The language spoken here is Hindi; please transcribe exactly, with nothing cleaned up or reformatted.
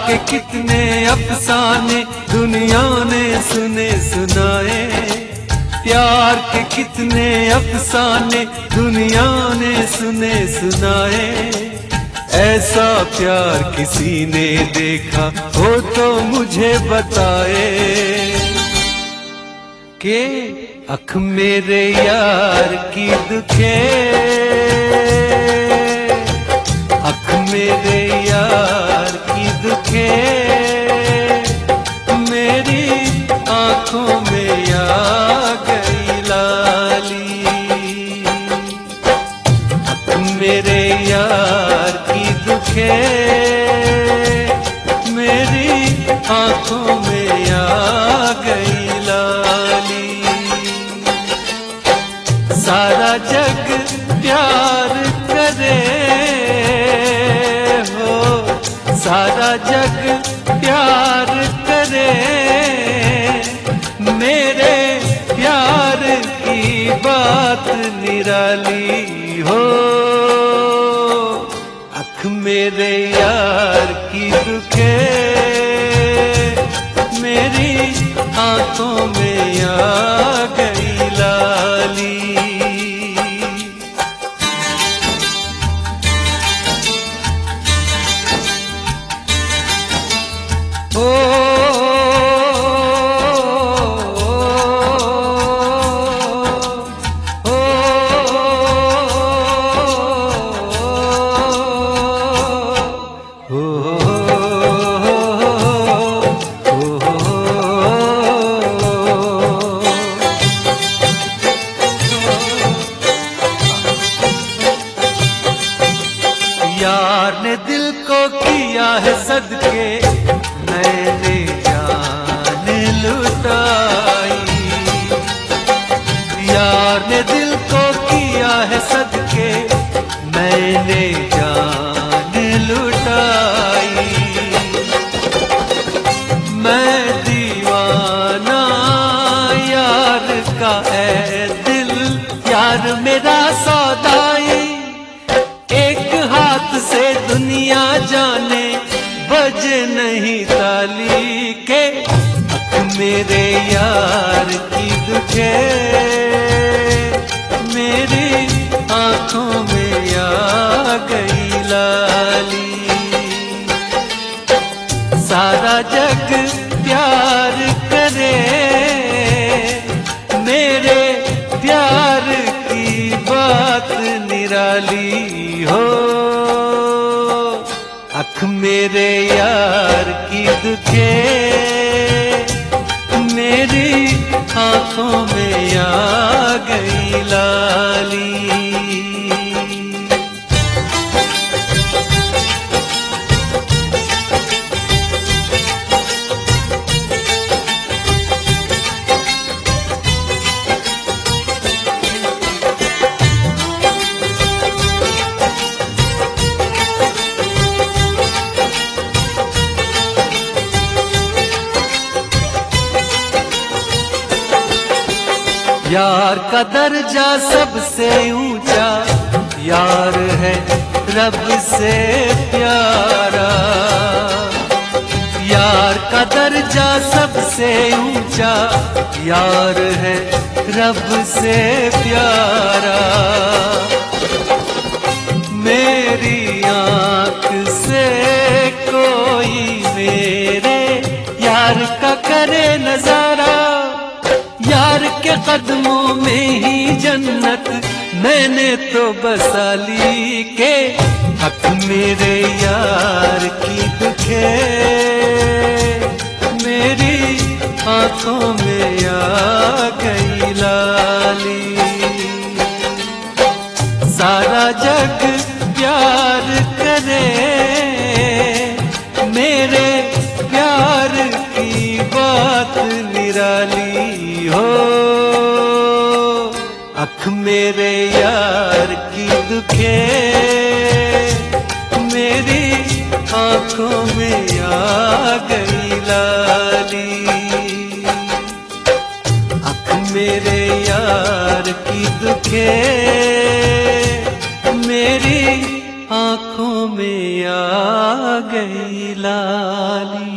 के कितने अफसाने दुनिया ने सुने सुनाए, प्यार के कितने अफसाने दुनिया ने सुने सुनाए। ऐसा प्यार किसी ने देखा हो तो मुझे बताए, के अख मेरे यार की दुखे, अख मेरे यार की दुखे, मेरी आंखों में आ गई लाली। अख मेरे यार की दुखे, मेरी आंखों में आ गई लाली। सारा जग प्यार करे हो, सारा जग प्यार करे, मेरे प्यार की बात निराली हो। अख मेरे यार की दुखे, मेरी आंखों में आ गई लाली। यार ने दिल को किया है सदके, मैंने जान लुटाई। यार ने दिल को किया है सदके, मैंने जान लुटाई। मैं दीवाना यार का है दिल, यार मेरा सौदाई। एक हाथ से दुनिया जाने बजे नहीं ताली, के अख मेरे यार की दुखे, मेरी आंखों में आ गई लाली। सारा जग प्यार करे, मेरे प्यार की बात निराली हो। अख मेरे यार की दुखे, मेरी आंखों में आ गई लाली। यार का दर्जा सबसे ऊंचा, यार है रब से प्यारा। यार का दर्जा सबसे ऊंचा, यार है रब से प्यारा। मेरी आंख से कोई मेरे यार का करे नजारा, यार के कदमों में ही जन्नत मैंने तो बसा ली। के अख मेरे यार की दुखे, मेरी आंखों में आ गई लाली। सारा जग प्यार करे, मेरे प्यार की बात निराली हो। अख मेरे यार की दुखे, मेरी आंखों में आ गई लाली। अख मेरे यार की दुखे, मेरी आंखों में आ गई लाली।